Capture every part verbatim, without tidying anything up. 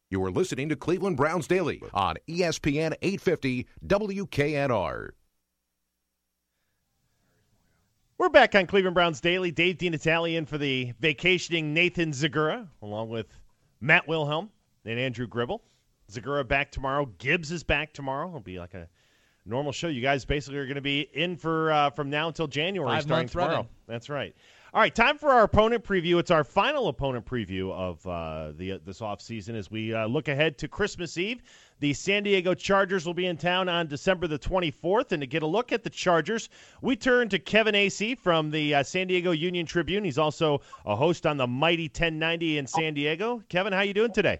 You are listening to Cleveland Browns Daily on E S P N eight fifty W K N R. We're back on Cleveland Browns Daily. Dave DiNatale in for the vacationing Nathan Zagura, along with Matt Wilhelm and Andrew Gribble. Zagura back tomorrow. Gibbs is back tomorrow. It'll be like a normal show. You guys basically are going to be in for uh, from now until January, Five starting months tomorrow. running. That's right. All right, time for our opponent preview. It's our final opponent preview of uh, the uh, this offseason as we uh, look ahead to Christmas Eve. The San Diego Chargers will be in town on December the twenty-fourth, and to get a look at the Chargers, we turn to Kevin Acee from the uh, San Diego Union Tribune. He's also a host on the mighty ten ninety in San Diego. Kevin, how you doing today?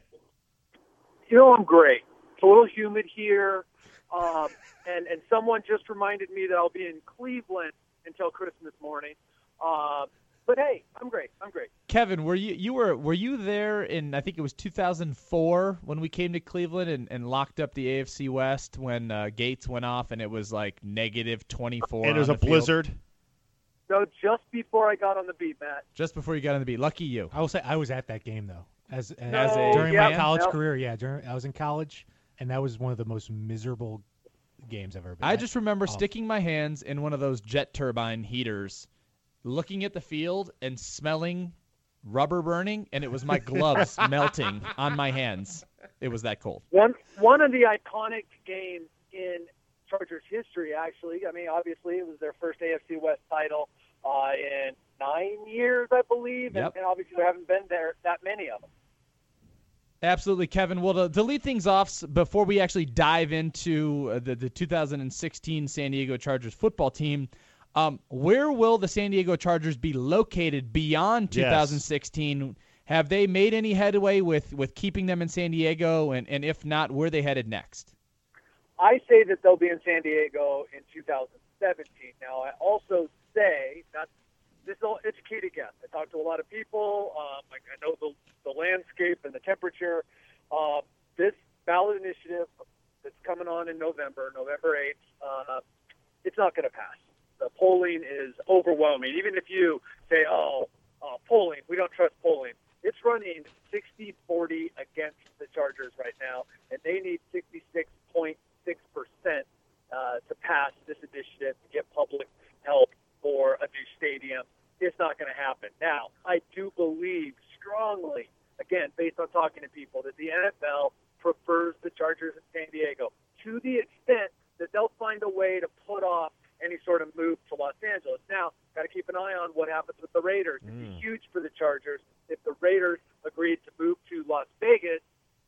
You know, I'm great. It's a little humid here, um, and, and someone just reminded me that I'll be in Cleveland until Christmas morning. Uh, but hey, I'm great. I'm great. Kevin, were you you were were you there in I think it was two thousand four when we came to Cleveland and, and locked up the A F C West when uh, Gates went off and it was like negative twenty-four. And it was on a the field? blizzard. No, just before I got on the beat, Matt. Just before you got on the beat. Lucky you. I will say I was at that game though. As, as, As a- during yeah, my college yeah. career, yeah, during, I was in college, and that was one of the most miserable games I've ever been. I at. just remember Oh. sticking my hands in one of those jet turbine heaters, looking at the field and smelling rubber burning, and it was my gloves melting on my hands. It was that cold. One one of the iconic games in Chargers history, actually. I mean, obviously, it was their first A F C West title uh, in nine years, I believe, Yep. and, and obviously there haven't been there that many of them. Absolutely, Kevin. Well, to, to lead things off, s- before we actually dive into uh, the, the two thousand sixteen San Diego Chargers football team, um, where will the San Diego Chargers be located beyond two thousand sixteen? Have they made any headway with, with keeping them in San Diego? And, and if not, where are they headed next? I say that they'll be in San Diego in two thousand seventeen. Now, I also say that's this is all educated guess. I talked to a lot of people. Um, I, I know the, the landscape and the temperature. Uh, this ballot initiative that's coming on in November, November eighth, uh, it's not going to pass. The polling is overwhelming. Even if you say, oh, uh, polling, we don't trust polling. It's running sixty forty against the Chargers right now, and they need sixty-six point six percent uh, to pass this initiative to get public help for a new stadium. It's not going to happen. Now, I do believe strongly, again, based on talking to people, that the N F L prefers the Chargers in San Diego to the extent that they'll find a way to put off any sort of move to Los Angeles. Now, got to keep an eye on what happens with the Raiders. It'd be huge for the Chargers if the Raiders agreed to move to Las Vegas.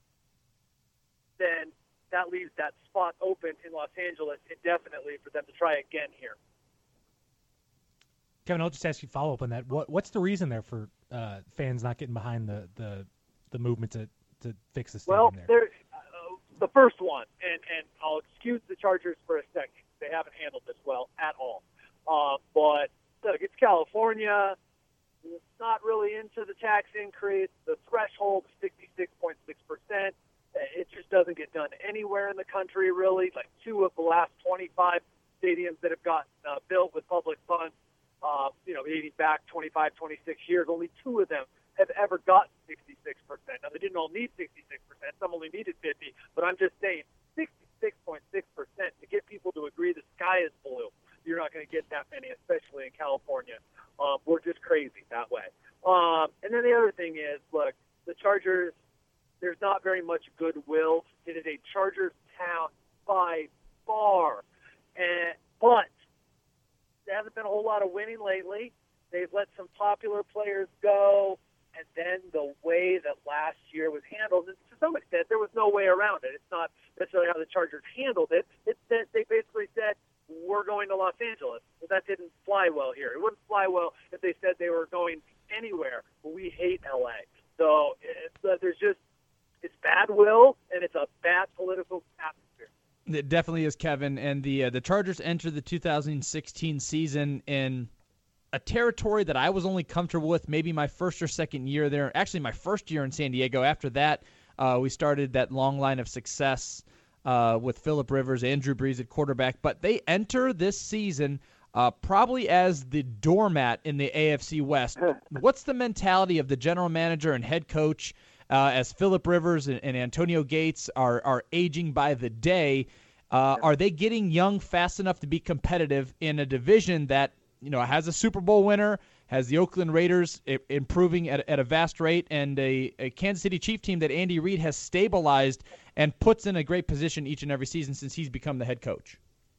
Then that leaves that spot open in Los Angeles indefinitely for them to try again here. Kevin, I'll just ask you a follow up on that. What what's the reason there for uh, fans not getting behind the, the, the movement to, to fix the stadium Well, there? there, uh, the first one, and, and I'll excuse the Chargers for a second. They haven't handled this well at all. Uh, but look, it's California. It's not really into the tax increase. The threshold is sixty-six point six percent. It just doesn't get done anywhere in the country, really. Like two of the last twenty-five stadiums that have gotten uh, built with public funds, uh, you know, dating back twenty-five, twenty-six years, only two of them have ever gotten sixty-six percent. Now, they didn't all need sixty-six percent. Some only needed fifty. But I'm just saying sixty-six point six percent to get people to agree the sky is blue. You're not going to get that many, especially in California. Um, we're just crazy that way. Um, and then the other thing is, look, the Chargers, there's not very much goodwill. It is a Chargers town by far. And, but there hasn't been a whole lot of winning lately. They've let some popular players go. And then the way that last year was handled, and to some extent, there was no way around it. It's not necessarily how the Chargers handled it. It's that they basically said, we're going to Los Angeles. Well, that didn't fly well here. It wouldn't fly well if they said they were going anywhere. But we hate L A. So it's, uh, there's just, it's bad will, and it's a bad political atmosphere. It definitely is, Kevin. And the uh, the Chargers enter the two thousand sixteen season in a territory that I was only comfortable with maybe my first or second year there. Actually, my first year in San Diego. After that, uh, we started that long line of success uh, with Phillip Rivers, Andrew Brees at quarterback. But they enter this season uh, probably as the doormat in the A F C West. What's the mentality of the general manager and head coach uh, as Phillip Rivers and, and Antonio Gates are are aging by the day. Uh, are they getting young fast enough to be competitive in a division that, you know, has a Super Bowl winner, has the Oakland Raiders I- improving at, at a vast rate, and a, a Kansas City Chief team that Andy Reid has stabilized and puts in a great position each and every season since he's become the head coach?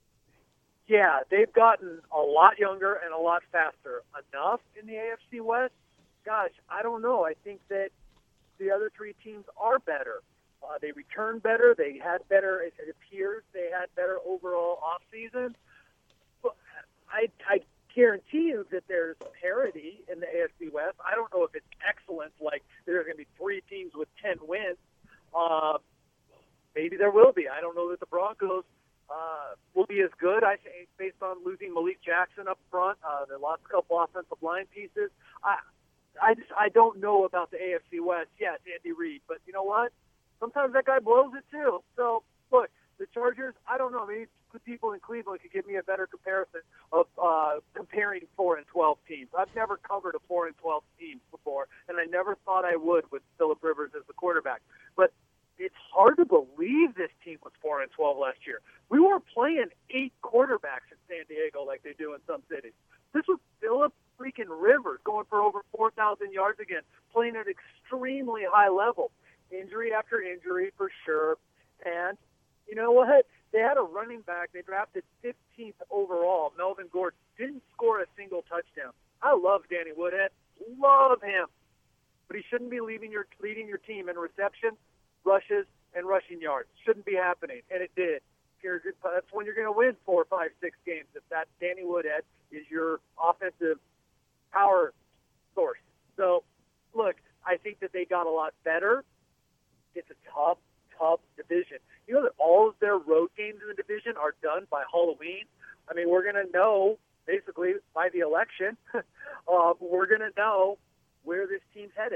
Yeah, they've gotten a lot younger and a lot faster. Enough in the A F C West? Gosh, I don't know. I think that the other three teams are better. Uh, they returned better. They had better, it appears, they had better overall offseason. But I, I guarantee you that there's parity in the A F C West. I don't know if it's excellent, like there's going to be three teams with ten wins. Uh, maybe there will be. I don't know that the Broncos uh, will be as good, I think, based on losing Malik Jackson up front. Uh, they lost a couple offensive line pieces. I, I just I don't know about the A F C West. Yes, Andy Reid, but you know what? Sometimes that guy blows it too. So, look, the Chargers, I don't know. Maybe the people in Cleveland could give me a better comparison of uh, comparing four and twelve teams. I've never covered a four and twelve team before, and I never thought I would with Phillip Rivers as the quarterback. But it's hard to believe this team was four and twelve last year. We weren't playing eight quarterbacks in San Diego like they do in some cities. This was Phillip freaking Rivers going for over four thousand yards again, playing at extremely high level. Injury after injury for sure. And you know what? They had a running back. They drafted fifteenth overall. Melvin Gordon didn't score a single touchdown. I love Danny Woodhead. Love him. But he shouldn't be leading your, leading your team in reception, rushes, and rushing yards. Shouldn't be happening. And it did. You're, that's when you're going to win four, five, six games, if that Danny Woodhead is your offensive power source. So, look, I think that they got a lot better. It's a tough, tough division. You know that all of their road games in the division are done by Halloween? I mean, we're going to know, basically, by the election, uh, we're going to know where this team's headed.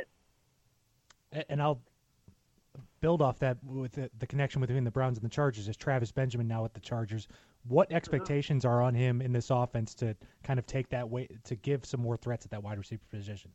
And I'll build off that with the, the connection between the Browns and the Chargers. Is Travis Benjamin now with the Chargers? What expectations are on him in this offense to kind of take that way, to give some more threats at that wide receiver position?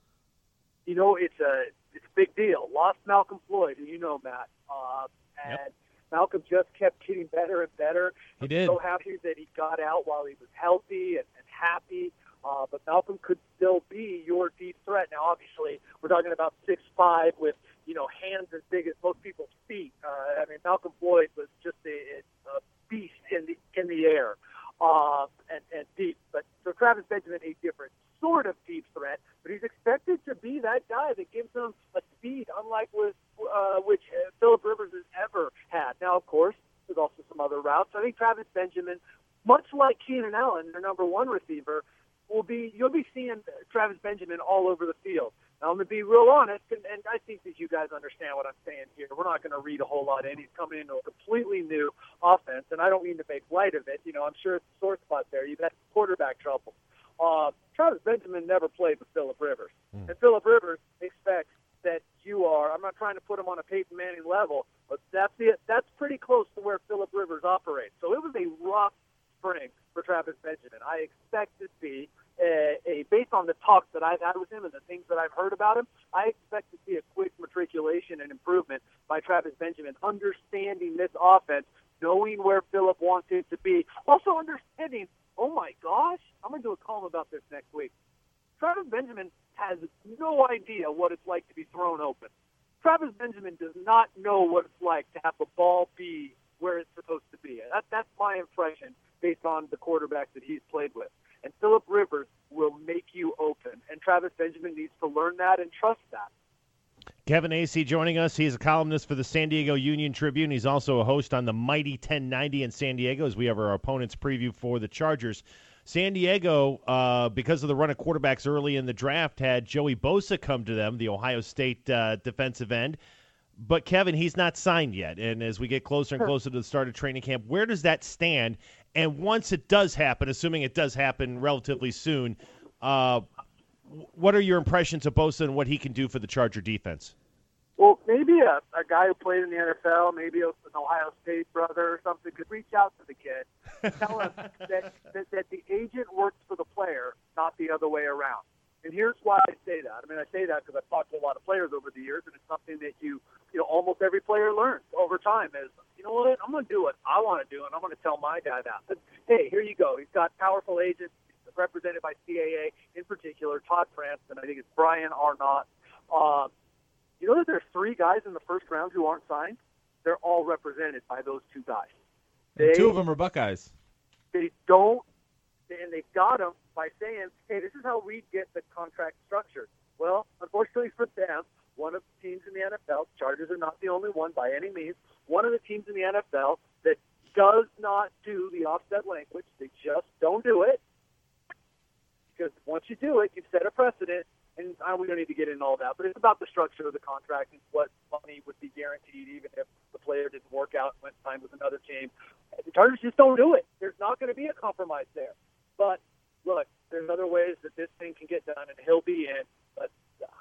You know, it's a it's a big deal. Lost Malcolm Floyd, who you know, Matt. Uh, and Yep. Malcolm just kept getting better and better. He I'm did. so happy that he got out while he was healthy and, and happy. Uh, but Malcolm could still be your deep threat. Now, obviously, we're talking about six five with, you know, hands as big as most people's feet. Uh, I mean, Malcolm Floyd was just a, a beast in the in the air uh, and, and deep. But so Travis Benjamin, a different sort of deep threat, but he's expected to be that guy that gives them a speed unlike with uh, which uh, Phillip Rivers has ever had. Now, of course, there's also some other routes. I think Travis Benjamin, much like Keenan Allen, their number one receiver, will be you'll be seeing Travis Benjamin all over the field. Now, I'm going to be real honest, and, and I think that you guys understand what I'm saying here. We're not going to read a whole lot in. He's coming into a completely new offense, and I don't mean to make light of it. You know, I'm sure it's a sore spot there. You've had quarterback trouble. Uh, Travis Benjamin never played with Phillip Rivers. Mm. And Phillip Rivers expects that you are, I'm not trying to put him on a Peyton Manning level, but that's the, that's pretty close to where Phillip Rivers operates. So it was a rough spring for Travis Benjamin. I expect to see, a, a based on the talks that I've had with him and the things that I've heard about him, I expect to see a quick matriculation and improvement by Travis Benjamin, understanding this offense, knowing where Phillip wants him to be, also understanding, oh my gosh, I'm going to do a column about this next week. Travis Benjamin has no idea what it's like to be thrown open. Travis Benjamin does not know what it's like to have the ball be where it's supposed to be. That, that's my impression based on the quarterback that he's played with. And Phillip Rivers will make you open. And Travis Benjamin needs to learn that and trust that. Kevin Acee joining us. He's a columnist for the San Diego Union Tribune. He's also a host on the Mighty ten ninety in San Diego as we have our opponent's preview for the Chargers. San Diego, uh, because of the run of quarterbacks early in the draft, had Joey Bosa come to them, the Ohio State uh, defensive end. But, Kevin, he's not signed yet. And as we get closer and closer to the start of training camp, where does that stand? And once it does happen, assuming it does happen relatively soon, uh, what are your impressions of Bosa and what he can do for the Charger defense? Well, maybe a, a guy who played in the N F L, maybe an Ohio State brother or something, could reach out to the kid and tell him that, that, that the agent works for the player, not the other way around. And here's why I say that. I mean, I say that because I've talked to a lot of players over the years, and it's something that you, you know, almost every player learns over time is, you know what, I'm going to do what I want to do, and I'm going to tell my guy that. But, hey, here you go. He's got powerful agents represented by C A A, in particular, Todd France, and I think it's Brian Arnott. Um, you know that there's three guys in the first round who aren't signed? They're all represented by those two guys. And They, two of them are Buckeyes. they don't, and they've got them by saying, hey, this is how we get the contract structured. Well, unfortunately for them, one of the teams in the N F L, Chargers are not the only one by any means, one of the teams in the N F L that does not do the offset language, they just don't do it, because once you do it, you've set a precedent, and uh, we don't need to get into all that, but it's about the structure of the contract and what money would be guaranteed even if the player didn't work out and went and signed with another team. The Chargers just don't do it. There's not going to be a compromise there. But, look, there's other ways that this thing can get done, and he'll be in. But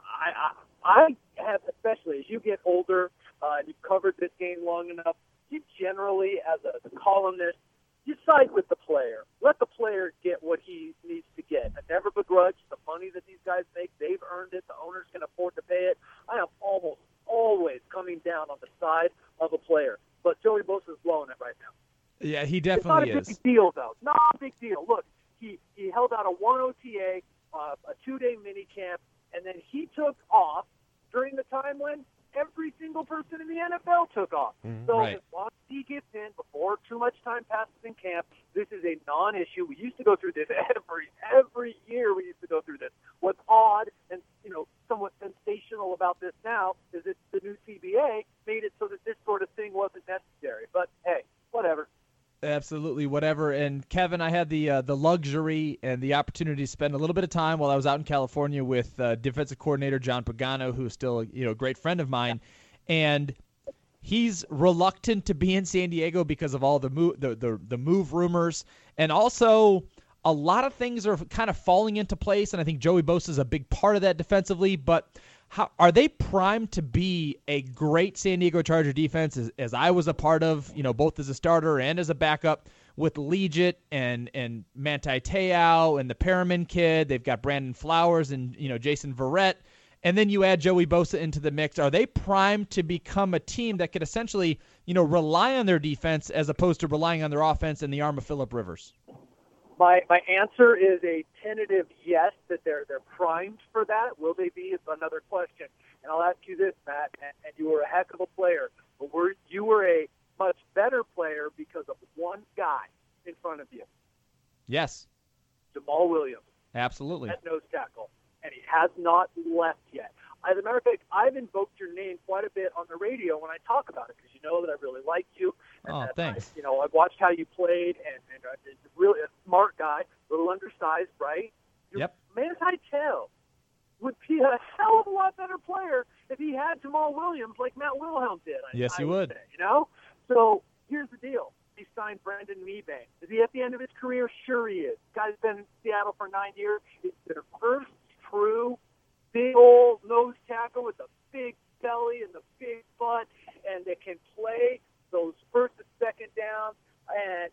I, I, I have, especially as you get older, uh, and you've covered this game long enough, you generally, as a columnist, you side with the player. Let the player get what he needs to get. I never begrudge the money that these guys make. They've earned it. The owners can afford to pay it. I am almost always coming down on the side of a player. But Joey Bosa's blowing it right now. Yeah, he It's definitely not a is. big deal, though. Not a big deal. Look, he, he held out a one O T A, uh, a two-day mini camp, and then he took off during the time when every single person in the N F L took off. So Right. as long as he gets in before too much time passes in camp, this is a non-issue. We used to go through this every every year. We used to go through this. What's odd and you know somewhat sensational about this now is that the new C B A made it so that this sort of thing wasn't necessary. But hey, whatever. Absolutely, whatever. And Kevin, I had the uh, the luxury and the opportunity to spend a little bit of time while I was out in California with uh, defensive coordinator John Pagano, who is still you know a great friend of mine, and he's reluctant to be in San Diego because of all the move the, the the move rumors, and also a lot of things are kind of falling into place. And I think Joey Bosa is a big part of that defensively, but. How, are they primed to be a great San Diego Charger defense, as, as I was a part of, you know, both as a starter and as a backup with Legit and and Manti Te'o and the Perriman kid? They've got Brandon Flowers and, you know, Jason Verrett. And then you add Joey Bosa into the mix. Are they primed to become a team that could essentially, you know, rely on their defense as opposed to relying on their offense and the arm of Phillip Rivers? My my answer is a tentative yes, that they're they're primed for that. Will they be? Is another question. And I'll ask you this, Matt, and, and you were a heck of a player, but were, you were a much better player because of one guy in front of you. Yes. Jamal Williams. Absolutely. At nose tackle. And he has not left yet. As a matter of fact, I've invoked your name quite a bit on the radio when I talk about it because you know that I really like you. And Oh, that thanks. I, you know, I've watched how you played, and, and uh, it's really a smart guy, a little undersized, right? Your Yep. Manti Te'o would be a hell of a lot better player if he had Jamal Williams like Matt Wilhelm did. I, Yes, I he would. Say, you know? So here's the deal. He signed Brandon Mebane. Is he at the end of his career? Sure he is. Guy's been in Seattle for nine years. It's their first true big old nose tackle with the big belly and the big butt, and they can play those first and second downs and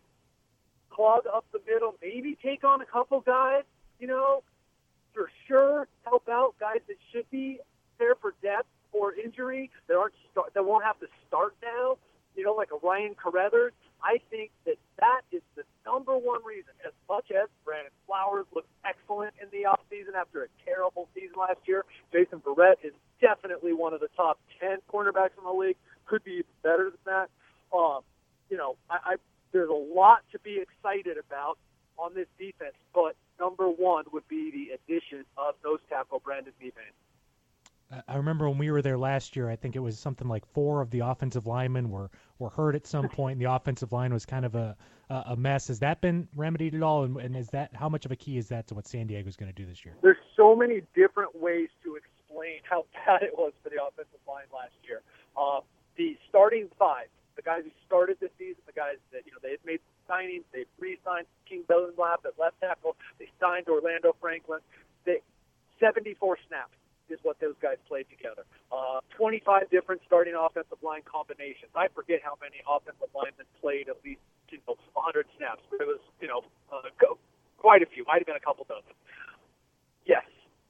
clog up the middle, maybe take on a couple guys, you know, for sure, help out guys that should be there for depth or injury that aren't start, that won't have to start now, you know, like a Ryan Carruthers. I think that that is the number one reason, as much as Brandon Flowers looked excellent in the offseason after a terrible season last year. Jason Verrett is definitely one of the top ten cornerbacks in the league, could be even better than that. Um, you know, I, I there's a lot to be excited about on this defense, but number one would be the addition of nose tackle Brandon Mebane. I remember when we were there last year, I think it was something like four of the offensive linemen were, were hurt at some point, and the offensive line was kind of a a mess. Has that been remedied at all, and, and is that how much of a key is that to what San Diego's going to do this year? There's so many different ways to explain how bad it was for the offensive line last year. Uh, the starting five, the guys who started this season, the guys that, you know, they had made signings, they re-signed King Bellenblad at left tackle, they signed Orlando Franklin. They seventy-four snaps is what those guys played together. Uh, twenty-five different starting offensive line combinations. I forget how many offensive linemen played at least, you know, one hundred snaps, but it was, you know, uh, quite a few. Might have been a couple dozen. Yes,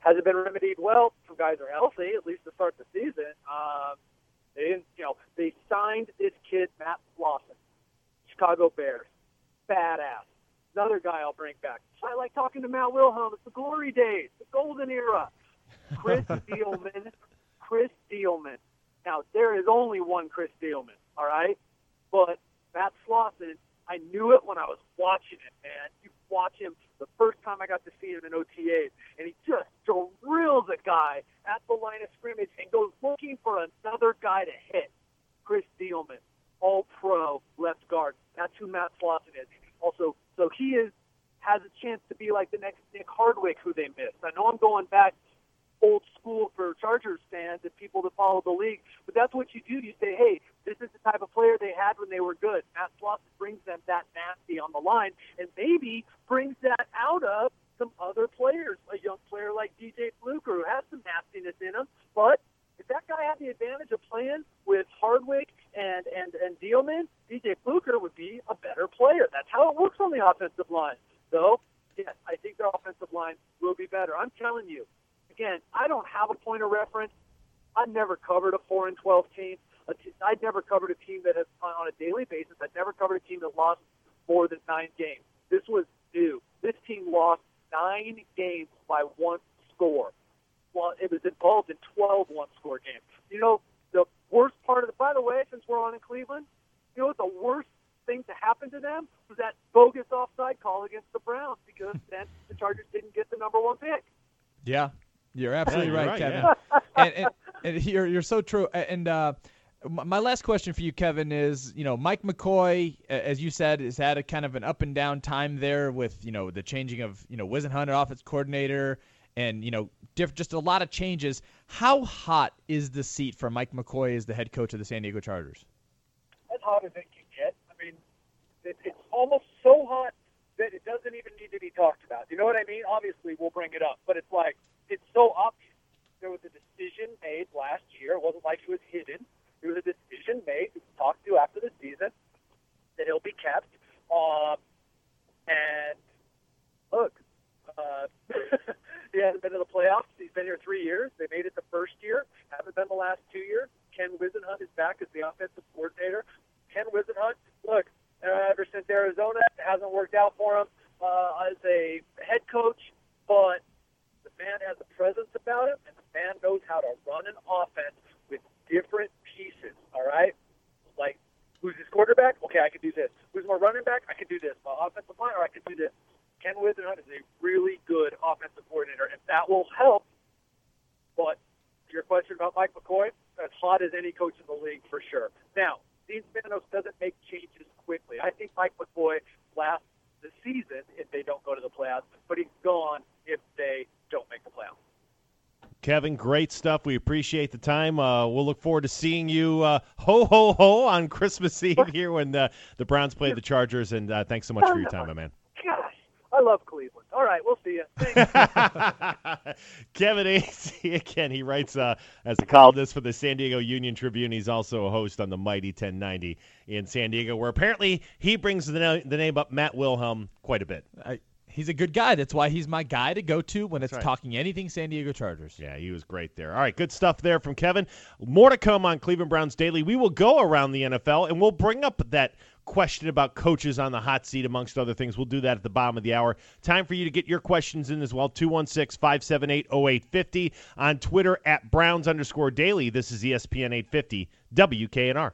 Has it been remedied? Well, some guys are healthy, at least to start the season. Um, they didn't, you know, they signed this kid, Matt Slauson, Chicago Bears, badass. Another guy I'll bring back. I like talking to Matt Wilhelm. It's the glory days, the golden era. Chris Steelman, Chris Steelman. Now, there is only one Chris Steelman, all right? But Matt Slauson, I knew it when I was watching it, man. You watch him the first time I got to see him in O T As, and he just drills a guy at the line of scrimmage and goes looking for another guy to hit. Chris Steelman, all-pro left guard. That's who Matt Slauson is. Also, so he is has a chance to be like the next Nick Hardwick, who they missed. I know I'm going back old school for Chargers fans and people that follow the league, but that's what you do. You say, hey, this is the type of player they had when they were good. Matt Slauson brings them that nasty on the line and maybe brings that out of some other players, a young player like D J Fluker, who has some nastiness in him. But if that guy had the advantage of playing with Hardwick and, and, and Dealman, D J Fluker would be a better player. That's how it works on the offensive line. So, yes, I think their offensive line will be better. I'm telling you, again, I don't have a point of reference. I've never covered a four and twelve team. I'd never covered a team that has, on a daily basis, I'd never covered a team that lost more than nine games. This was new. This team lost nine games by one score. Well, it was involved in twelve one-score games. You know, the worst part of the, by the way, since we're on in Cleveland, you know what the worst thing to happen to them was that bogus offside call against the Browns, because then the Chargers didn't get the number one pick. Yeah, you're absolutely yeah, you're right, right, Kevin. yeah. and, and, and you're you're so true. And uh, my last question for you, Kevin, is, you know, Mike McCoy, as you said, has had a kind of an up and down time there with, you know, the changing of, you know, Whisenhunt, offense coordinator, and, you know, diff- just a lot of changes. How hot is the seat for Mike McCoy as the head coach of the San Diego Chargers? As hot as it can get. I mean, it, it's almost so hot that it doesn't even need to be talked about. You know what I mean? Obviously, we'll bring it up, but it's like, it's so obvious. There was a decision made last year. It wasn't like it was hidden. There was a decision made, we talked to after the season, that he'll be kept. Um, and look, uh, he hasn't been to the playoffs. He's been here three years. They made it the first year. Haven't been the last two years. Ken Whisenhunt is back as the offensive coordinator. Ken Whisenhunt, look, uh, ever since Arizona, it hasn't worked out for him uh, as a head coach, but the man has a presence about him, and the man knows how to run an offense with different pieces, all right? Like, who's his quarterback? Okay, I can do this. Who's my running back? I can do this. My offensive line, or I can do this. Ken Whisenhunt is a really good offensive coordinator, and that will help. But your question about Mike McCoy, as hot as any coach in the league for sure. Now, Dean Spanos doesn't make changes quickly. I think Mike McCoy lasts the season if they don't go to the playoffs, but he's gone if they don't make the playoffs. Kevin, great stuff. We appreciate the time. Uh, we'll look forward to seeing you uh, ho, ho, ho on Christmas Eve here when uh, the Browns play the Chargers. And uh, thanks so much for your time, my man. Gosh, I love Cleveland. All right, we'll see you. Thanks. Kevin Acee, again, he writes uh, as a columnist for the San Diego Union Tribune. He's also a host on the Mighty ten ninety in San Diego, where apparently he brings the, na- the name up Matt Wilhelm quite a bit. I, he's a good guy. That's why he's my guy to go to when it's right. talking anything San Diego Chargers. Yeah, he was great there. All right, good stuff there from Kevin. More to come on Cleveland Browns Daily. We will go around the N F L, and we'll bring up that question about coaches on the hot seat, amongst other things. We'll do that at the bottom of the hour. Time for you to get your questions in as well. two one six, five seven eight, oh eight five oh. On Twitter at Browns underscore daily. This is E S P N eight fifty W K N R.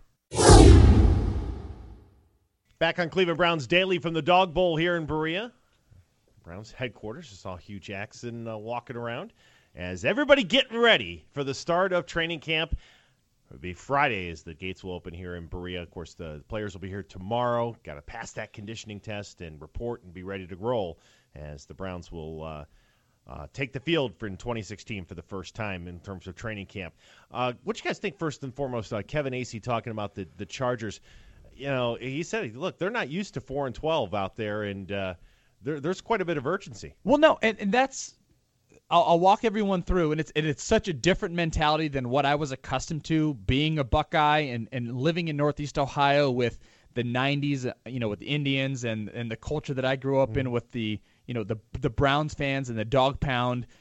Back on Cleveland Browns Daily from the Dog Bowl here in Berea. Browns headquarters. I saw Hugh Jackson uh, walking around as everybody getting ready for the start of training camp. It'll be Friday as the gates will open here in Berea. Of course, the players will be here tomorrow. Got to pass that conditioning test and report and be ready to roll as the Browns will uh, uh, take the field for in twenty sixteen for the first time in terms of training camp. Uh, what do you guys think, first and foremost? Uh, Kevin Acee talking about the, the Chargers. You know, he said, look, they're not used to four and twelve out there, and uh, there, there's quite a bit of urgency. Well, no, and, and that's I'll, I'll walk everyone through, and it's and it's such a different mentality than what I was accustomed to being a Buckeye and, and living in Northeast Ohio with the nineties, you know, with the Indians and, and the culture that I grew up mm-hmm. in with the, you know, the the Browns fans and the dog pound.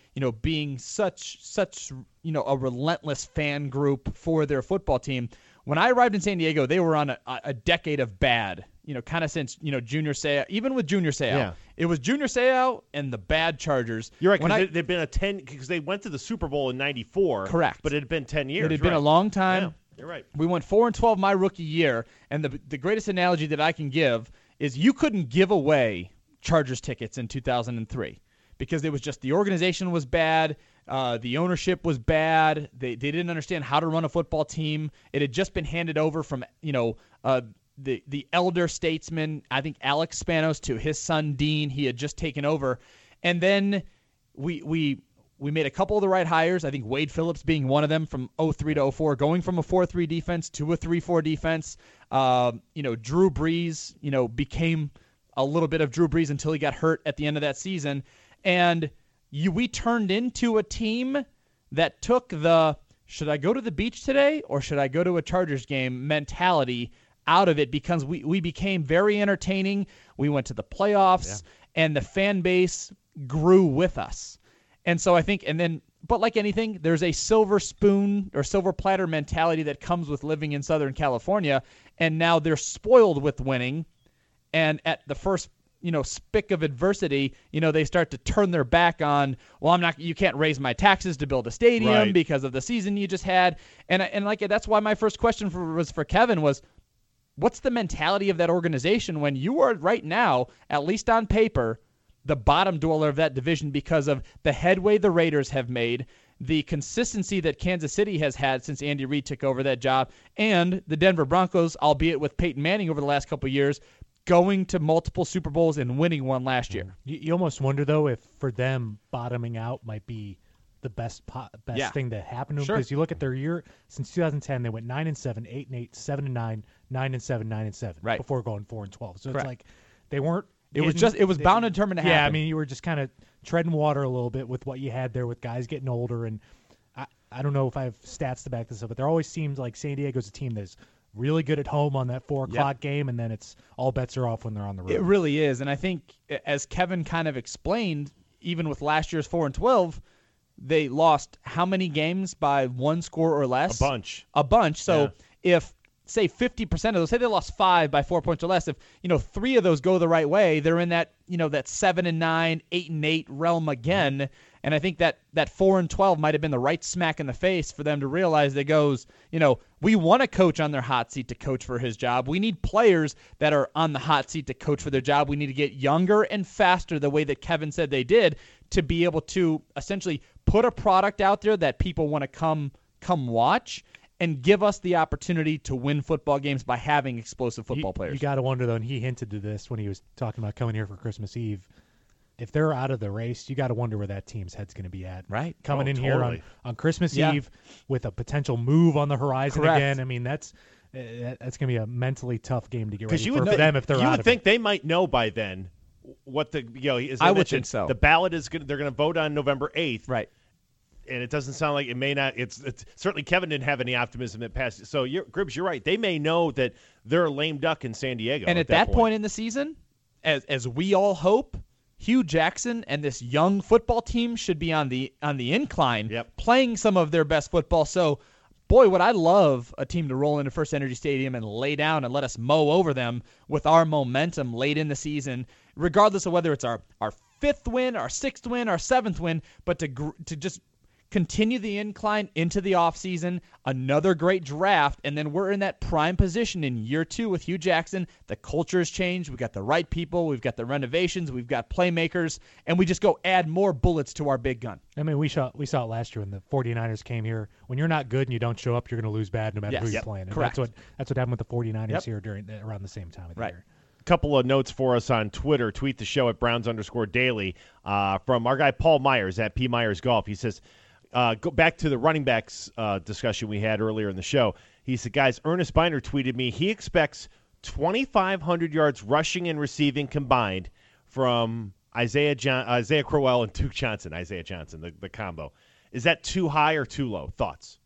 you know, being such such you know a relentless fan group for their football team. When I arrived in San Diego, they were on a, a decade of bad. You know, kind of since you know Junior Seau, even with Junior Seau, Yeah. it was Junior Seau and the bad Chargers. You're right, When because I- they've been a ten because they went to the Super Bowl in ninety-four. Correct. But it had been ten years. It had been right. a long time. Yeah, you're right. We went four and twelve my rookie year, and the the greatest analogy that I can give is you couldn't give away Chargers tickets in two thousand three because it was just the organization was bad, uh, the ownership was bad, they they didn't understand how to run a football team. It had just been handed over from you know uh, the the elder statesman, I think Alex Spanos, to his son Dean. He had just taken over, and then we we. We made a couple of the right hires. I think Wade Phillips being one of them from oh three to oh four, going from a four three defense to a three four defense. Uh, you know, Drew Brees, you know, became a little bit of Drew Brees until he got hurt at the end of that season. And you, we turned into a team that took the should I go to the beach today or should I go to a Chargers game mentality out of it because we, we became very entertaining. We went to the playoffs, yeah. and the fan base grew with us. And so I think, and then, but like anything, there's a silver spoon or silver platter mentality that comes with living in Southern California, and now they're spoiled with winning, and at the first, you know, spick of adversity, you know, they start to turn their back on, well, I'm not, you can't raise my taxes to build a stadium Right. because of the season you just had, and and like that's why my first question for, was for Kevin was, what's the mentality of that organization when you are right now, at least on paper, the bottom dweller of that division because of the headway the Raiders have made, the consistency that Kansas City has had since Andy Reid took over that job, and the Denver Broncos, albeit with Peyton Manning over the last couple of years, going to multiple Super Bowls and winning one last year. You, you almost wonder, though, if for them bottoming out might be the best po- best Yeah. thing that happened to them. Sure. Because you look at their year since two thousand ten, they went nine and seven, eight and eight, seven and nine, nine and seven, nine and seven, Right. before going four and twelve. So Correct. it's like they weren't. It was getting- just it was they- bound and determined to happen. Yeah, I mean, you were just kind of treading water a little bit with what you had there with guys getting older. And I, I don't know if I have stats to back this up, but there always seems like San Diego's a team that's really good at home on that four o'clock game, and then it's all bets are off when they're on the road. It really is, and I think as Kevin kind of explained, even with last year's four and twelve, they lost how many games by one score or less? A bunch. A bunch. So Yeah. if say fifty percent of those, say they lost five by four points or less, if you know three of those go the right way, they're in that you know that seven and nine, eight and eight realm again. And I think that that four and twelve might have been the right smack in the face for them to realize that goes, you know, we want a coach on their hot seat to coach for his job. We need players that are on the hot seat to coach for their job. We need to get younger and faster the way that Kevin said they did to be able to essentially put a product out there that people want to come come watch and give us the opportunity to win football games by having explosive football you, players. You got to wonder, though, and he hinted to this when he was talking about coming here for Christmas Eve. If they're out of the race, you got to wonder where that team's head's going to be at. Right. Coming Oh, in here on, totally. on Christmas Yeah. Eve with a potential move on the horizon Correct. again. I mean, that's uh, that- that's going to be a mentally tough game to get ready you for, would for know- them if they're you out would of think it. they might know by then what the you know. As I I would mentioned, think so. The ballot is going. They're going to vote on November eighth, Right. and it doesn't sound like it may not. It's, it's certainly Kevin didn't have any optimism that passed. So, you're, Gribbs, you're right. They may know that they're a lame duck in San Diego. And at that point in the season, as as we all hope, Hugh Jackson and this young football team should be on the on the incline, Yep. playing some of their best football. So, boy, would I love a team to roll into First Energy Stadium and lay down and let us mow over them with our momentum late in the season, regardless of whether it's our, our fifth win, our sixth win, our seventh win, but to gr- to just continue the incline into the offseason, another great draft, and then we're in that prime position in year two with Hugh Jackson. The culture has changed. We've got the right people. We've got the renovations. We've got playmakers, and we just go add more bullets to our big gun. I mean, we saw we saw it last year when the 49ers came here. When you're not good and you don't show up, you're going to lose bad no matter Yes. who you're Yep. playing. And Correct. That's what that's what happened with the 49ers Yep. here during around the same time of the Right. year. Couple of notes for us on Twitter. Tweet the show at Browns underscore daily uh, from our guy Paul Myers at P Myers Golf. He says, uh, go back to the running backs uh, discussion we had earlier in the show. He said, guys, Ernest Biner tweeted me. He expects twenty-five hundred yards rushing and receiving combined from Isaiah John, Isaiah Crowell and Duke Johnson. Isaiah Johnson, the, the combo. Is that too high or too low? Thoughts?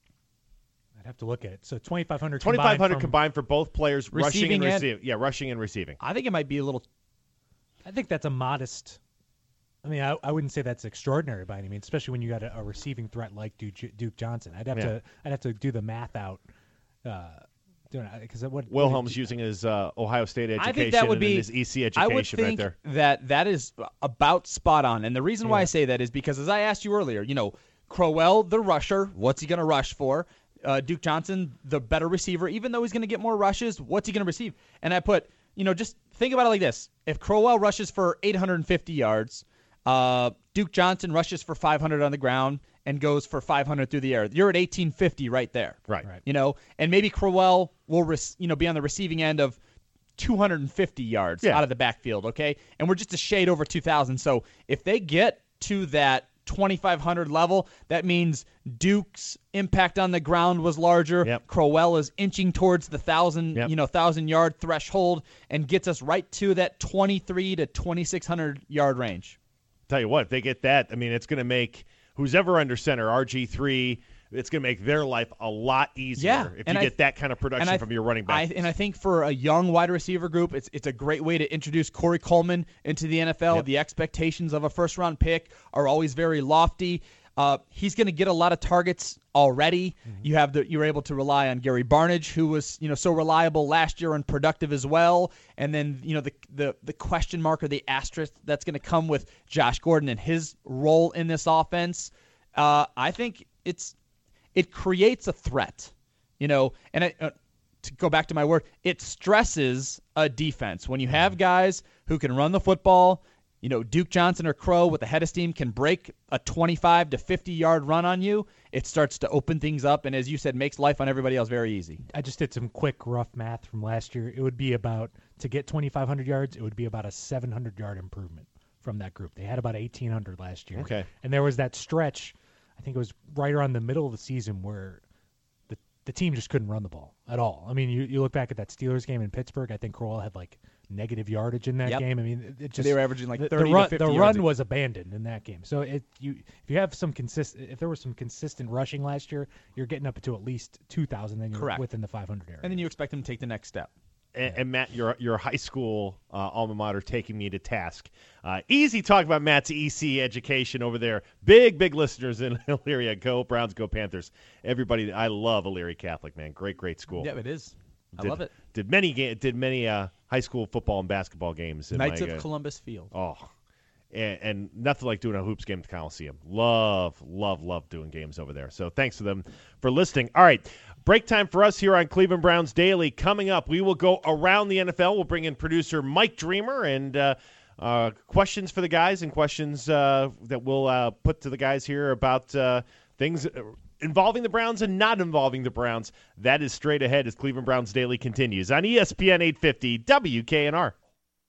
I'd have to look at it. So twenty-five hundred twenty-five hundred combined, from- combined for both players, rushing Receiving and and- receiving. Yeah, rushing and receiving. I think it might be a little. I think that's a modest I mean, I, I wouldn't say that's extraordinary by any means, especially when you got a, a receiving threat like Duke, Duke Johnson. I'd have Yeah. to I'd have to do the math out. Uh, because what Wilhelm's what, using his uh, Ohio State education I think that would and be his E C I would education right think there. that that is about spot on. And the reason why I say that is because, as I asked you earlier, you know, Crowell, the rusher, what's he going to rush for? Uh, Duke Johnson, the better receiver, even though he's going to get more rushes, what's he going to receive? And I put, you know, just think about it like this. If Crowell rushes for eight hundred fifty yards, uh, Duke Johnson rushes for five hundred on the ground and goes for five hundred through the air, you're at eighteen fifty right there. Right. right. You know, and maybe Crowell will, res- you know, be on the receiving end of two hundred fifty yards Yeah. out of the backfield, okay? And we're just a shade over two thousand. So if they get to that twenty-five hundred level, that means Duke's impact on the ground was larger. Yep. Crowell is inching towards the thousand, Yep. you know, thousand yard threshold and gets us right to that twenty-three to twenty-six hundred yard range. Tell you what, if they get that, I mean, it's going to make who's ever under center, R G three, it's going to make their life a lot easier Yeah, if and you I- get that kind of production I- from your running back. I, and I think for a young wide receiver group, it's it's a great way to introduce Corey Coleman into the N F L. Yep. The expectations of a first round pick are always very lofty. Uh, he's going to get a lot of targets already. Mm-hmm. You have the you're able to rely on Gary Barnidge, who was you know so reliable last year and productive as well. And then you know the the the question mark or the asterisk that's going to come with Josh Gordon and his role in this offense. Uh, I think it's it creates a threat, you know, and I, uh, to go back to my word, it stresses a defense when you have guys who can run the football. You know, Duke Johnson or Crow with the head of steam can break a twenty-five to fifty yard run on you. It starts to open things up, and as you said, makes life on everybody else very easy. I just did some quick rough math from last year. It would be about to get twenty-five hundred yards. It would be about a seven hundred yard improvement from that group. They had about eighteen hundred last year. Okay. And there was that stretch. I think it was right around the middle of the season where the the team just couldn't run the ball at all. I mean, you, you look back at that Steelers game in Pittsburgh. I think Crowell had like negative yardage in that Yep. game. I mean, it, it just They were averaging like the, thirty the run, to fifty the yards run a- was abandoned in that game. So it you if you have some consist if there was some consistent rushing last year, you're getting up to at least two thousand. Then you're Correct. within the five hundred area. And then you expect them to take the next step. And, and Matt, your your high school uh, alma mater taking me to task. Uh, easy talk about Matt's E C education over there. Big, big listeners in Elyria. Go Browns, go Panthers. Everybody, I love Elyria Catholic, man. Great, great school. Yeah, it is. I Did- love it. Did many ga- did many uh, high school football and basketball games. In Knights my, of uh, Columbus Field. Oh, and, and nothing like doing a hoops game at the Coliseum. Love, love, love doing games over there. So thanks to them for listening. All right, break time for us here on Cleveland Browns Daily. Coming up, we will go around the N F L. We'll bring in producer Mike Dreamer and uh, uh, questions for the guys and questions uh, that we'll uh, put to the guys here about uh, things involving the Browns and not involving the Browns. That is straight ahead as Cleveland Browns Daily continues on E S P N eight fifty W K N R.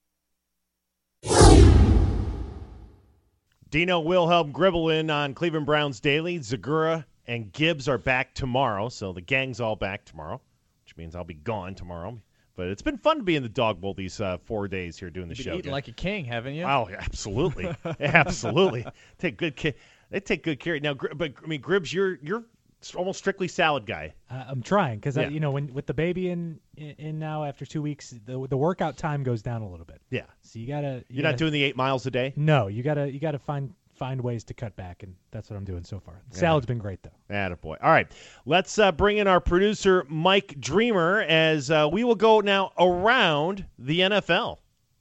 Dino Wilhelm Gribbelin on Cleveland Browns Daily. Zagura and Gibbs are back tomorrow, so the gang's all back tomorrow, which means I'll be gone tomorrow. But it's been fun to be in the dog bowl these uh, four days here doing the You've show. been eating guys. like a king, haven't you? Oh, absolutely, absolutely. Take good care. They take good care. Now, Gr- but I mean, Gribbs, you're you're almost strictly salad guy. Uh, I'm trying because Yeah. you know when with the baby in, in in now after two weeks, the the workout time goes down a little bit. Yeah, So you gotta. You you're gotta, not doing the eight miles a day. No, you gotta you gotta find find ways to cut back, and that's what I'm doing so far. Salad's been great though. Attaboy. All right, let's uh, bring in our producer Mike Dreamer as uh, we will go now around the N F L.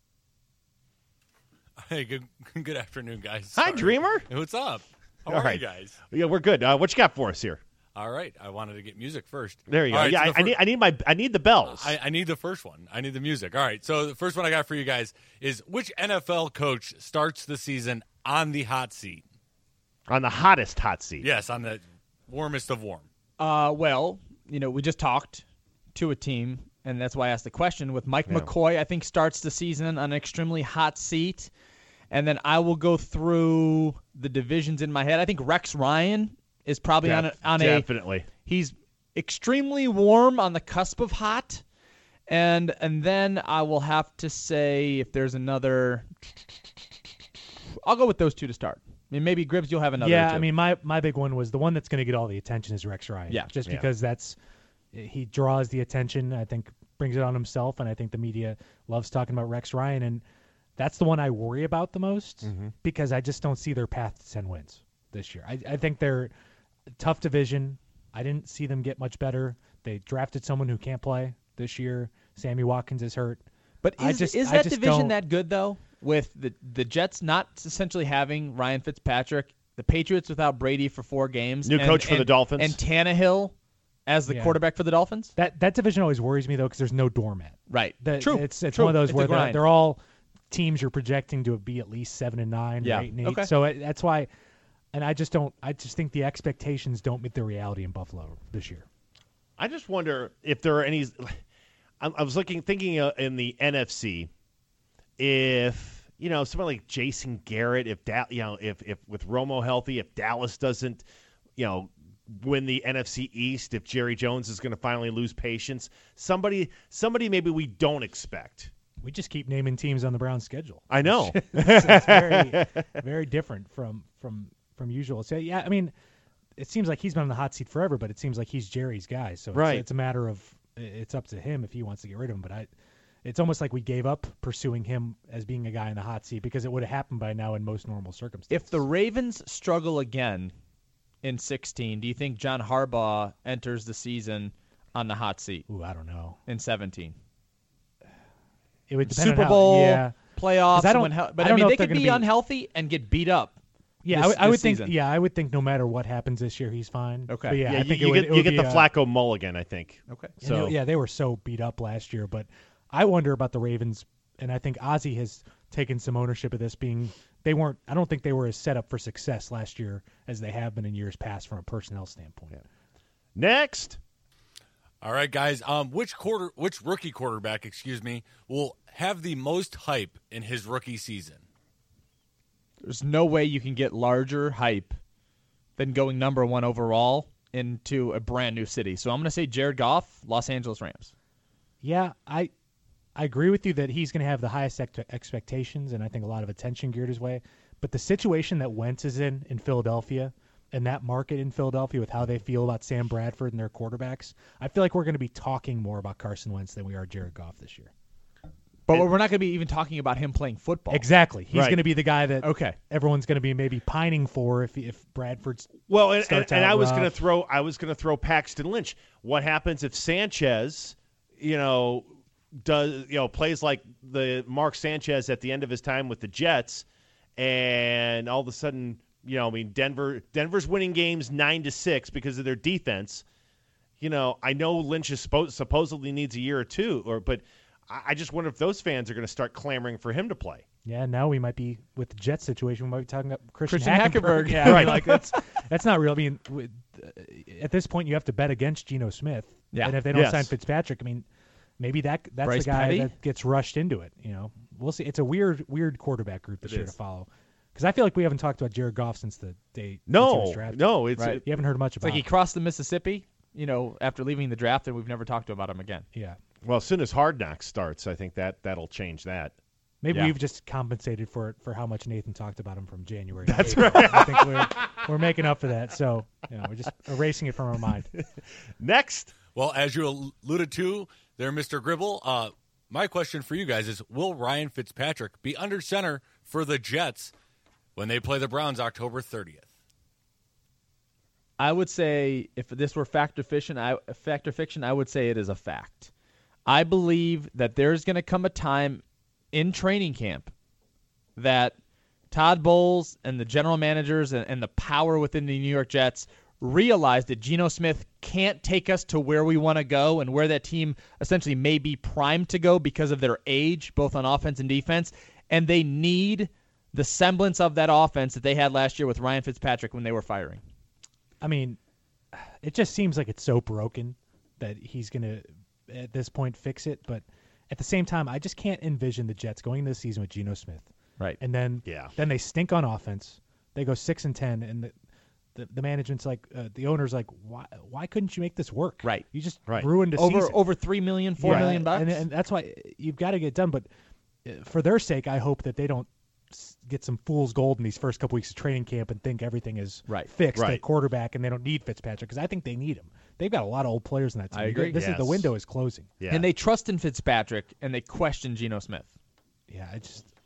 Hey, good good afternoon, guys. Hi, Sorry. Dreamer. Hey, what's up? How All are right. you guys? Yeah, we're good. Uh, what you got for us here? All right. I wanted to get music first. There you All go. right, yeah, so I, the I fir- need I need my I need the bells. I, I need the first one. I need the music. All right. So the first one I got for you guys is which N F L coach starts the season on the hot seat? On the hottest hot seat. Yes, on the warmest of warm. Uh, well, you know, we just talked to a team, and that's why I asked the question. With Mike Yeah. McCoy, I think starts the season on an extremely hot seat, and then I will go through the divisions in my head. I think Rex Ryan is probably on a, Def- on a definitely. he's extremely warm on the cusp of hot, and and then I will have to say if there's another, I'll go with those two to start. I mean, maybe Gribbs, you'll have another. Yeah, or two. I mean my my big one was the one that's going to get all the attention is Rex Ryan. Yeah. just Yeah. because that's he draws the attention. I think brings it on himself, and I think the media loves talking about Rex Ryan. And That's the one I worry about the most Mm-hmm. because I just don't see their path to ten wins this year. I, I think they're a tough division. I didn't see them get much better. They drafted someone who can't play this year. Sammy Watkins is hurt. But I is, just- is I that just division don't- that good, though? With the, the Jets not essentially having Ryan Fitzpatrick, the Patriots without Brady for four games. New and- coach for and- the Dolphins. And Tannehill as the Yeah. quarterback for the Dolphins? That that division always worries me though because there's no doormat. Right. The- True. It's it's True. one of those It's a where they're, grind. they're all teams you're projecting to be at least seven and nine, Yeah. or eight and eight. Okay. So it, that's why, and I just don't. I just think the expectations don't meet the reality in Buffalo this year. I just wonder if there are any. I, I was looking, thinking uh, in the N F C, if you know someone like Jason Garrett, if da- you know, if if with Romo healthy, if Dallas doesn't, you know, win the N F C East, if Jerry Jones is going to finally lose patience, somebody, somebody maybe we don't expect. We just keep naming teams on the Browns' schedule. I know. it's, it's very very different from from from usual. So yeah, I mean, it seems like he's been on the hot seat forever, but it seems like he's Jerry's guy. So it's, Right. it's a matter of it's up to him if he wants to get rid of him. But I, it's almost like we gave up pursuing him as being a guy in the hot seat because it would have happened by now in most normal circumstances. If the Ravens struggle again in sixteen, do you think John Harbaugh enters the season on the hot seat Ooh, I don't know. in seventeen? It would depend Super on how, Bowl, yeah. playoffs, 'Cause I don't- when hel- but I I, don't mean know they if they're could gonna be, be- unhealthy and get beat up. Yeah, this- I would, I this would think. season. Yeah, I would think no matter what happens this year, he's fine. Okay. But yeah, Yeah, I you, think you it would, get it you would get be the a- Flacco mulligan, I think. Okay. and So it- yeah, they were so beat up last year, but I wonder about the Ravens, and I think Ozzie has taken some ownership of this. Being they weren't. I don't think they were as set up for success last year as they have been in years past from a personnel standpoint. next. All right, guys. Um, which quarter, which rookie quarterback, excuse me, will have the most hype in his rookie season? There's no way you can get larger hype than going number one overall into a brand new city. So I'm going to say Jared Goff, Los Angeles Rams. Yeah, I I agree with you that he's going to have the highest ex- expectations, and I think a lot of attention geared his way. But the situation that Wentz is in in Philadelphia and that market in Philadelphia with how they feel about Sam Bradford and their quarterbacks, I feel like we're going to be talking more about Carson Wentz than we are Jared Goff this year. But we're not going to be even talking about him playing football. Exactly. He's Right. going to be the guy that Okay. everyone's going to be maybe pining for if if Bradford's Well, and, and, starts and out I was rough. going to throw I was going to throw Paxton Lynch. What happens if Sanchez, you know, does you know plays like the Mark Sanchez at the end of his time with the Jets, and all of a sudden, you know, I mean, Denver Denver's winning games nine to six because of their defense. You know, I know Lynch is suppo- supposedly needs a year or two, or but I, I just wonder if those fans are going to start clamoring for him to play. Yeah, now we might be with the Jets situation. We might be talking about Christian, Christian Hackenberg. Hackenberg. Yeah, Right. Like that's that's not real. I mean, with, uh, at this point, you have to bet against Geno Smith. Yeah. And if they don't Yes. sign Fitzpatrick, I mean, maybe that that's Bryce the guy Petty? that gets rushed into it. You know, we'll see. It's a weird, weird quarterback group this It year is. to follow. Because I feel like we haven't talked about Jared Goff since the day since he No, was drafted. no, it's Right. You haven't heard much It's about. like he him. crossed the Mississippi, you know, after leaving the draft, and we've never talked about him again. Yeah. well, as soon as Hard Knocks starts, I think that that'll change that. Maybe Yeah. we've just compensated for it for how much Nathan talked about him from January. That's right. I think we're we're making up for that. So you know, we're just erasing it from our mind. Next. Well, as you alluded to there, Mister Gribble, uh, my question for you guys is, will Ryan Fitzpatrick be under center for the Jets when they play the Browns October thirtieth? I would say if this were fact or fiction, I fact or fiction, I would say it is a fact. I believe that there's going to come a time in training camp that Todd Bowles and the general managers and, and the power within the New York Jets realize that Geno Smith can't take us to where we want to go and where that team essentially may be primed to go because of their age, both on offense and defense, and they need the semblance of that offense that they had last year with Ryan Fitzpatrick when they were firing. I mean, it just seems like it's so broken that he's going to, at this point, fix it. But at the same time, I just can't envision the Jets going into the season with Geno Smith. Right. And then Yeah. then they stink on offense. They go six and ten, and the the, the management's like, uh, the owner's like, why why couldn't you make this work? Right. You just Right. ruined a over season. over three million, four Yeah, million bucks. and, and that's why you've got to get it done. But uh, for their sake, I hope that they don't s- get some fool's gold in these first couple weeks of training camp and think everything is Right. fixed Right. at quarterback and they don't need Fitzpatrick, because I think they need him. They've got a lot of old players in that team. I agree. This is the Yes. window is closing. Yeah. And they trust in Fitzpatrick, and they question Geno Smith. Yeah, I just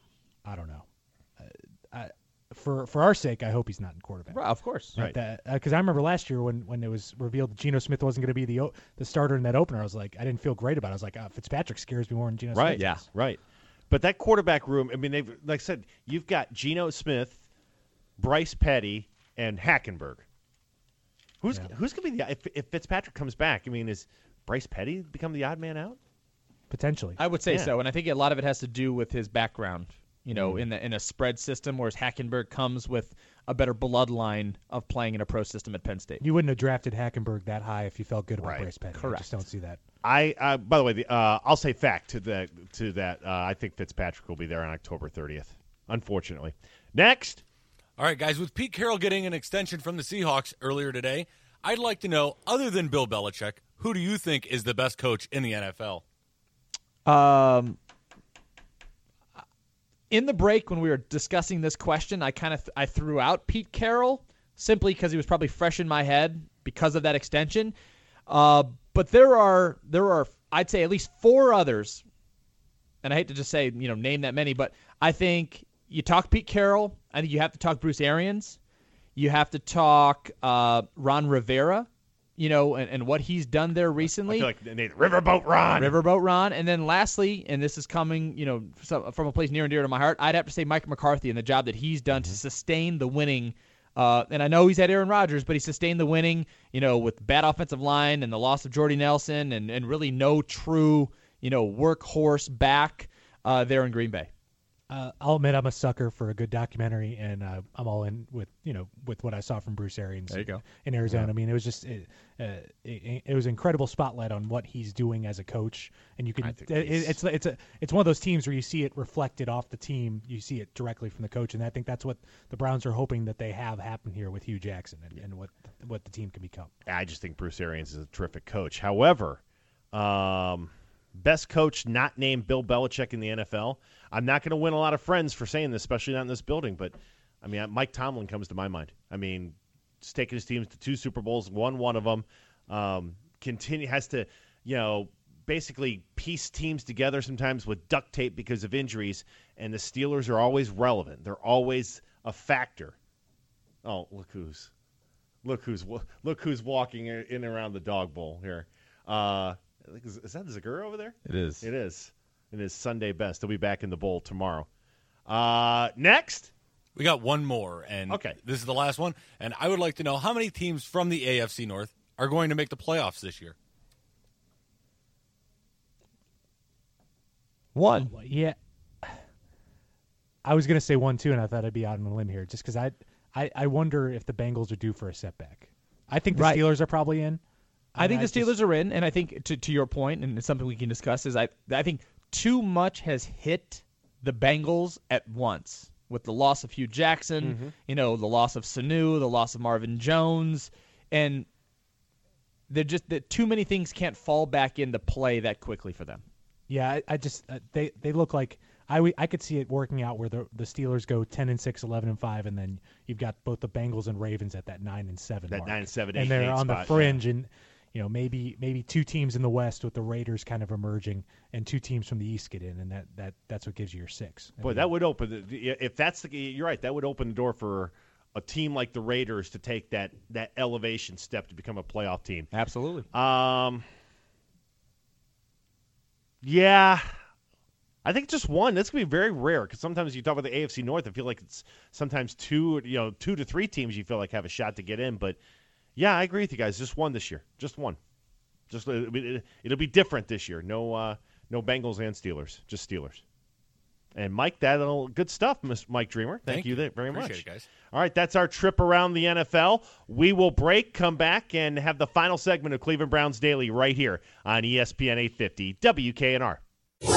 I don't know. Uh, I, for for our sake, I hope he's not in quarterback. Right, of course. Right. Because uh, I remember last year when, when it was revealed that Geno Smith wasn't going to be the o- the starter in that opener, I was like, I didn't feel great about it. I was like, oh, Fitzpatrick scares me more than Geno Right. Smith. Yeah. does. Right. But that quarterback room, I mean, they've like I said, you've got Geno Smith, Bryce Petty, and Hackenberg. Who's Yeah. who's going to be the if, if Fitzpatrick comes back? I mean, is Bryce Petty become the odd man out? Potentially. I would say Yeah. so, and I think a lot of it has to do with his background. You know, Mm. in the in a spread system, whereas Hackenberg comes with a better bloodline of playing in a pro system at Penn State. You wouldn't have drafted Hackenberg that high if you felt good about Right. Bryce Petty. I Correct. just don't see that. I uh, by the way, the, uh, I'll say fact to that to that. Uh, I think Fitzpatrick will be there on October thirtieth. Unfortunately, next. All right, guys, with Pete Carroll getting an extension from the Seahawks earlier today, I'd like to know, other than Bill Belichick, who do you think is the best coach in the N F L? Um, in the break when we were discussing this question, I kind of th- I threw out Pete Carroll simply because he was probably fresh in my head because of that extension. Uh, but there are there are I'd say at least four others, and I hate to just say you know name that many, but I think you talk Pete Carroll. I think you have to talk Bruce Arians. You have to talk uh, Ron Rivera. You know, and, and what he's done there recently. I feel like Nathan, Riverboat Ron. Riverboat Ron. And then lastly, and this is coming, you know, some, from a place near and dear to my heart, I'd have to say Mike McCarthy and the job that he's done Mm-hmm. to sustain the winning. Uh, and I know he's had Aaron Rodgers, but he sustained the winning, you know, with bad offensive line and the loss of Jordy Nelson and, and really no true, you know, workhorse back uh, there in Green Bay. Uh, I'll admit I'm a sucker for a good documentary, and uh, I'm all in with you know with what I saw from Bruce Arians. There you go. In Arizona. I mean, it was just it, uh, it, it was incredible spotlight on what he's doing as a coach, and you can I think it, he's- it's it's a it's one of those teams where you see it reflected off the team, you see it directly from the coach, and I think that's what the Browns are hoping that they have happen here with Hugh Jackson and, and what what the team can become. I just think Bruce Arians is a terrific coach. However, um, best coach not named Bill Belichick in the N F L. I'm not going to win a lot of friends for saying this, especially not in this building. But I mean, Mike Tomlin comes to my mind. I mean, he's taken his teams to two Super Bowls, won one of them. Um, continue has to, you know, basically piece teams together sometimes with duct tape because of injuries. And the Steelers are always relevant. They're always a factor. Oh, look who's. Look who's look who's walking in and around the dog bowl here. Uh, is, is that Zagura over there? It is. It is. It is Sunday best. He'll be back in the bowl tomorrow. Uh, next. We got one more, and Okay. this is the last one. And I would like to know how many teams from the A F C North are going to make the playoffs this year. One. Well, yeah, I was gonna say one too, and I thought I'd be out on a limb here, just because I, I I wonder if the Bengals are due for a setback. I think the Right. Steelers are probably in. I think mean, the Steelers just- are in, and I think to to your point, and it's something we can discuss is I I think too much has hit the Bengals at once with the loss of Hugh Jackson, you know, the loss of Sanu, the loss of Marvin Jones, and they're just that too many things can't fall back into play that quickly for them. Yeah, I, I just uh, they they look like I, w- I could see it working out where the the Steelers go ten and six, eleven and five, and then you've got both the Bengals and Ravens at that nine and seven. That mark. nine and seven, eight and they're and eight on spot, the fringe, and you know maybe maybe two teams in the West with the Raiders kind of emerging, and two teams from the East get in, and that, that that's what gives you your six. I Boy, mean, that would open the, if that's the you're right. That would open the door for a team like the Raiders to take that that elevation step to become a playoff team. Absolutely. Um, yeah, I think just one. That's gonna be very rare because sometimes you talk about the A F C North. I feel like it's sometimes two, you know, two to three teams you feel like have a shot to get in. But yeah, I agree with you guys. Just one this year. Just one. Just it'll be, it'll be different this year. No, uh, no Bengals and Steelers. Just Steelers. And Mike, that good stuff, Mister Mike Dreamer. Thank, Thank you, you. very Appreciate much, it, guys. All right, that's our trip around the N F L. We will break, come back, and have the final segment of Cleveland Browns Daily right here on E S P N eight fifty W K N R.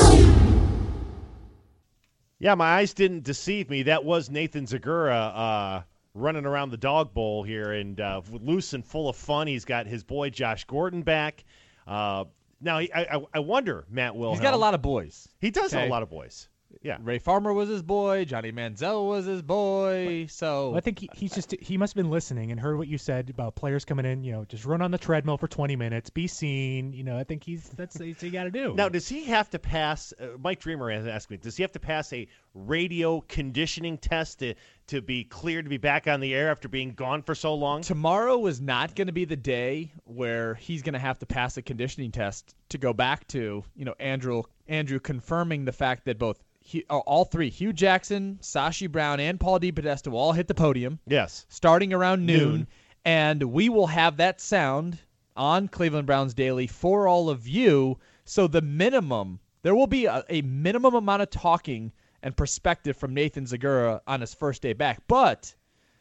Yeah, my eyes didn't deceive me. That was Nathan Zagura uh, running around the dog bowl here, and uh, loose and full of fun. He's got his boy Josh Gordon back. Uh, now, I, I, I wonder, Matt Wilhelm. He's got a lot of boys. He does have Okay. a lot of boys. Yeah. Ray Farmer was his boy. Johnny Manziel was his boy. So Well, I think he, he's just he must have been listening and heard what you said about players coming in. You know, just run on the treadmill for twenty minutes, be seen. You know, I think he's that's, that's what you got to do. Now, does he have to pass? Uh, Mike Dreamer has asked me. Does he have to pass a radio conditioning test to, to be cleared to be back on the air after being gone for so long? Tomorrow is not going to be the day where he's going to have to pass a conditioning test to go back to, you know, Andrew Andrew confirming the fact that both he, all three, Hugh Jackson, Sashi Brown, and Paul DePodesta will all hit the podium. Yes. Starting around noon, Noon. and we will have that sound on Cleveland Browns Daily for all of you. So the minimum, there will be a, a minimum amount of talking and perspective from Nathan Zagura on his first day back. But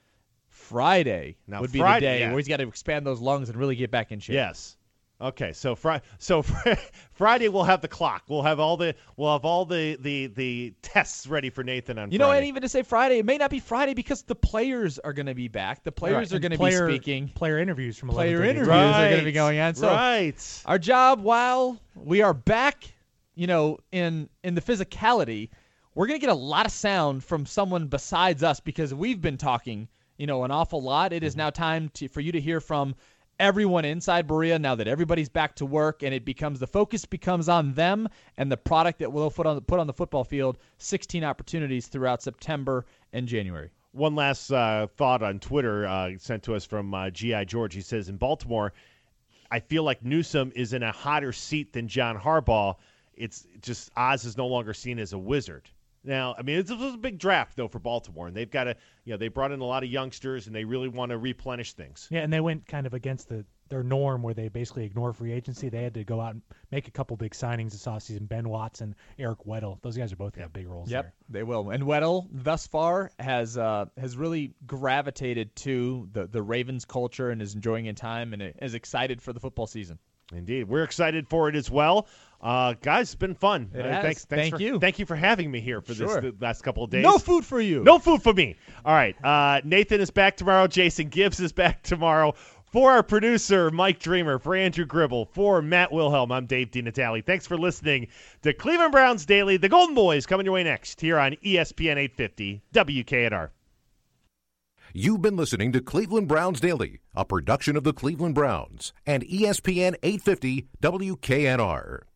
Friday Now, would be Friday, the day yeah. where he's got to expand those lungs and really get back in shape. Yes. Okay, so Friday, so Friday we'll have the clock. We'll have all the we'll have all the, the, the tests ready for Nathan on You Friday. know, and even to say Friday, it may not be Friday because the players are going to be back. The players Right. are And going to be player- speaking. Player interviews from Player eleven thirty. interviews are going to Right. be going on. So right. our job, while we are back, you know, in in the physicality, we're going to get a lot of sound from someone besides us because we've been talking, you know, an awful lot. It is now time to for you to hear from everyone inside Berea now that everybody's back to work, and it becomes the focus becomes on them and the product that we'll put on the, put on the football field. sixteen opportunities throughout September and January. One last uh, thought on Twitter uh, sent to us from uh, G I George. He says, in Baltimore, I feel like Newsome is in a hotter seat than John Harbaugh. It's just Oz is no longer seen as a wizard. Now, I mean, it's, it's a big draft, though, for Baltimore, and they've got to, you know, they brought in a lot of youngsters, and they really want to replenish things. Yeah, and they went kind of against the their norm where they basically ignore free agency. They had to go out and make a couple big signings this offseason. Ben Watson, Eric Weddle. Those guys are both got big roles Yep, there. they will. And Weddle, thus far, has uh, has really gravitated to the, the Ravens culture and is enjoying in time and is excited for the football season. Indeed. We're excited for it as well. Uh, guys, it's been fun. It Uh, has. thanks, thanks Thank for, you. Thank you for having me here for Sure. this the last couple of days. No food for you. No food for me. All right. Uh, Nathan is back tomorrow. Jason Gibbs is back tomorrow. For our producer, Mike Dreamer, for Andrew Gribble, for Matt Wilhelm, I'm Dave DiNatale. Thanks for listening to Cleveland Browns Daily. The Golden Boys coming your way next here on E S P N eight fifty W K N R. You've been listening to Cleveland Browns Daily, a production of the Cleveland Browns and E S P N eight fifty W K N R.